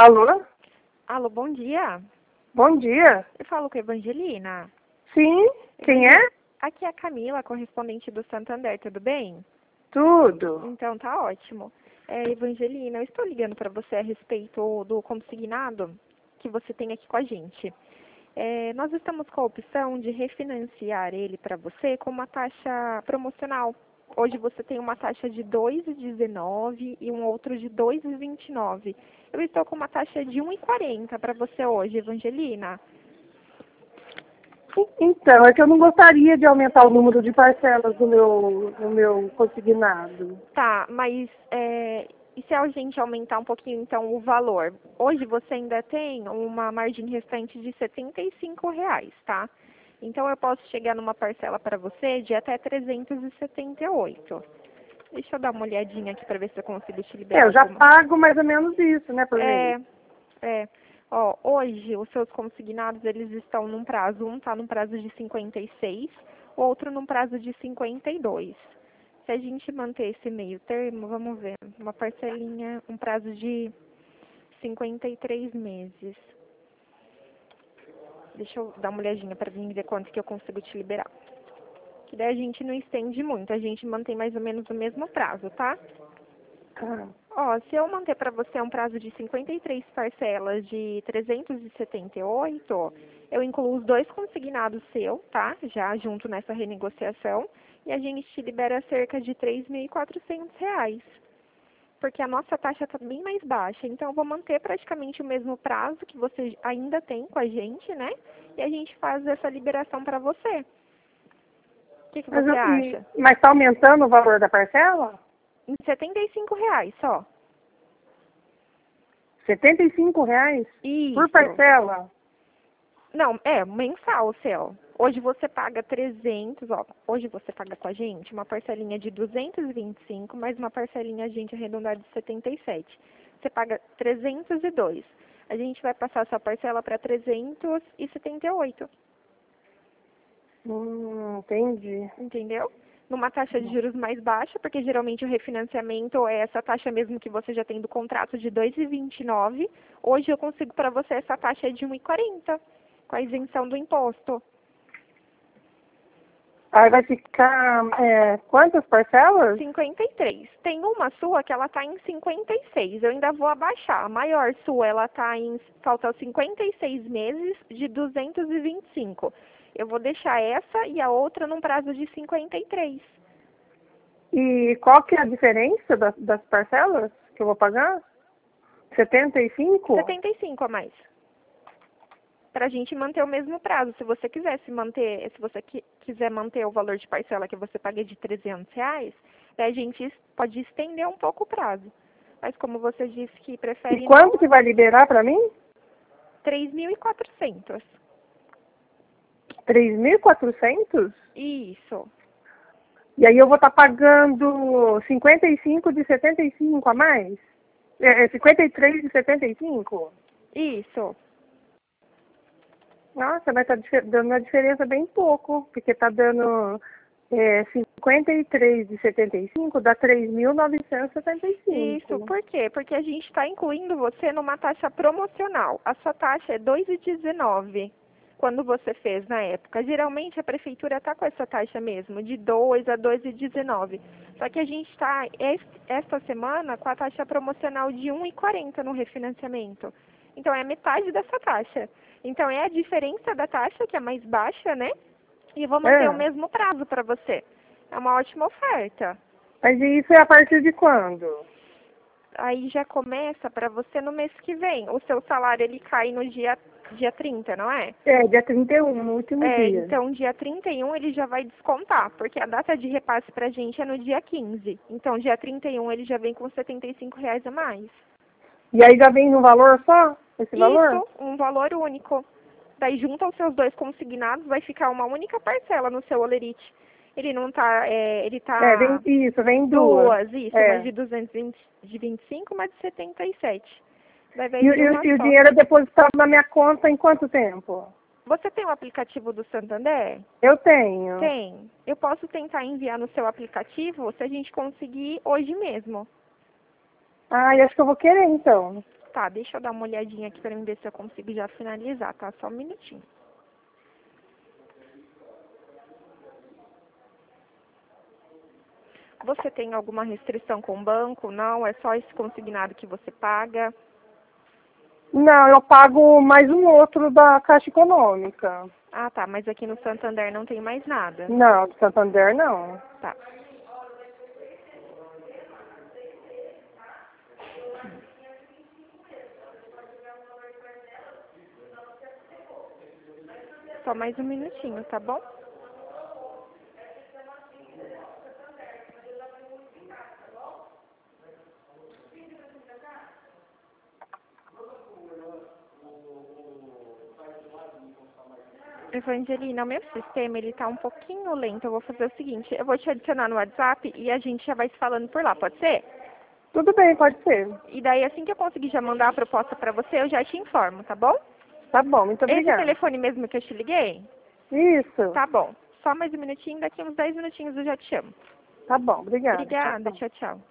Alô? Alô, bom dia. Bom dia. Eu falo com a Evangelina. Sim, quem é? Aqui é a Camila, correspondente do Santander, tudo bem? Tudo. Então tá ótimo. Evangelina, eu estou ligando para você a respeito do consignado que você tem aqui com a gente. Nós estamos com a opção de refinanciar ele para você com uma taxa promocional. Hoje você tem uma taxa de 2,19 e um outro de 2,29. Eu estou com uma taxa de 1,40 para você hoje, Evangelina. Então, é que eu não gostaria de aumentar o número de parcelas do meu consignado. Tá, mas e se a gente aumentar um pouquinho então o valor? Hoje você ainda tem uma margem restante de R$ 75, tá? Então eu posso chegar numa parcela para você de até 378. Deixa eu dar uma olhadinha aqui para ver se eu consigo te liberar. Eu já pago mais ou menos isso, né, por mês. Ó, hoje os seus consignados eles estão num prazo, um está num prazo de 56, o outro num prazo de 52. Se a gente manter esse meio termo, vamos ver, uma parcelinha, um prazo de 53 meses. Deixa eu dar uma olhadinha para ver quanto que eu consigo te liberar. Que daí a gente não estende muito, a gente mantém mais ou menos o mesmo prazo, tá? Tá. Ó, se eu manter para você um prazo de 53 parcelas de 378, eu incluo os dois consignados seu, tá? Já junto nessa renegociação. E a gente te libera cerca de R$ 3.400. Porque a nossa taxa está bem mais baixa. Então, eu vou manter praticamente o mesmo prazo que você ainda tem com a gente, né? E a gente faz essa liberação para você. O que você acha? Mas está aumentando o valor da parcela? Em R$ 75 só. R$ 75 Isso. por parcela? Não, mensal o seu. Hoje você paga 300, ó. Hoje você paga com a gente uma parcelinha de 225, mais uma parcelinha a gente arredondada de 77. Você paga 302. A gente vai passar a sua parcela para 378. Entendi. Entendeu? Numa taxa de juros mais baixa, porque geralmente o refinanciamento é essa taxa mesmo que você já tem do contrato de 2,29. Hoje eu consigo para você essa taxa de 1,40, com a isenção do imposto. Aí vai ficar quantas parcelas? 53. Tem uma sua que ela tá em 56. Eu ainda vou abaixar. A maior sua, ela tá em falta 56 meses de 225. Eu vou deixar essa e a outra num prazo de 53. E qual que é a diferença das parcelas que eu vou pagar? 75? 75 a mais. Pra gente manter o mesmo prazo. Se você quiser manter o valor de parcela que você paga de R$ 300, a gente pode estender um pouco o prazo. Mas como você disse que prefere... E quanto que vai liberar para mim? 3.400. 3.400? Isso. E aí eu vou estar pagando 55 de 75 a mais? 53 de 75? Isso. Nossa, mas tá dando uma diferença bem pouco, porque tá dando 53 de 75 dá 3.975. Isso. Por quê? Porque a gente está incluindo você numa taxa promocional. A sua taxa é 2,19 quando você fez na época. Geralmente a prefeitura está com essa taxa mesmo, de 2 a 2,19. Só que a gente está, esta semana, com a taxa promocional de 1,40 no refinanciamento. Então é a metade dessa taxa. Então é a diferença da taxa, que é mais baixa, né? E vou manter o mesmo prazo para você. É uma ótima oferta. Mas isso é a partir de quando? Aí já começa para você no mês que vem. O seu salário ele cai no dia 30, não é? Dia 31, no último dia. Então dia 31 ele já vai descontar, porque a data de repasse pra gente é no dia 15. Então dia 31 ele já vem com R$ 75 a mais. E aí já vem no valor só? Esse valor? Isso, um valor único. Daí junto aos seus dois consignados vai ficar uma única parcela no seu olerite. Ele não tá, ele tá... vem duas. Uma de 225, uma de 77. Daí vai E vir uma o só. dinheiro é depositado na minha conta em quanto tempo? Você tem o aplicativo do Santander? Eu tenho. Tem. Eu posso tentar enviar no seu aplicativo se a gente conseguir hoje mesmo. Eu acho que eu vou querer então. Tá, deixa eu dar uma olhadinha aqui pra mim ver se eu consigo já finalizar, tá? Só um minutinho. Você tem alguma restrição com o banco? Não? É só esse consignado que você paga? Não, eu pago mais um outro da Caixa Econômica. Ah, tá. Mas aqui no Santander não tem mais nada. Não, do Santander não. Tá. Só mais um minutinho, tá bom? Evangelina, o meu sistema, ele tá um pouquinho lento. Eu vou fazer o seguinte, eu vou te adicionar no WhatsApp e a gente já vai se falando por lá, pode ser? Tudo bem, pode ser. E daí, assim que eu conseguir já mandar a proposta pra você, eu já te informo, tá bom? Tá bom, muito Esse obrigada. telefone mesmo que eu te liguei? Isso. Tá bom. Só mais um minutinho, daqui uns 10 minutinhos eu já te chamo. Tá bom, obrigada. Obrigada, Tchau, tchau. tchau, tchau.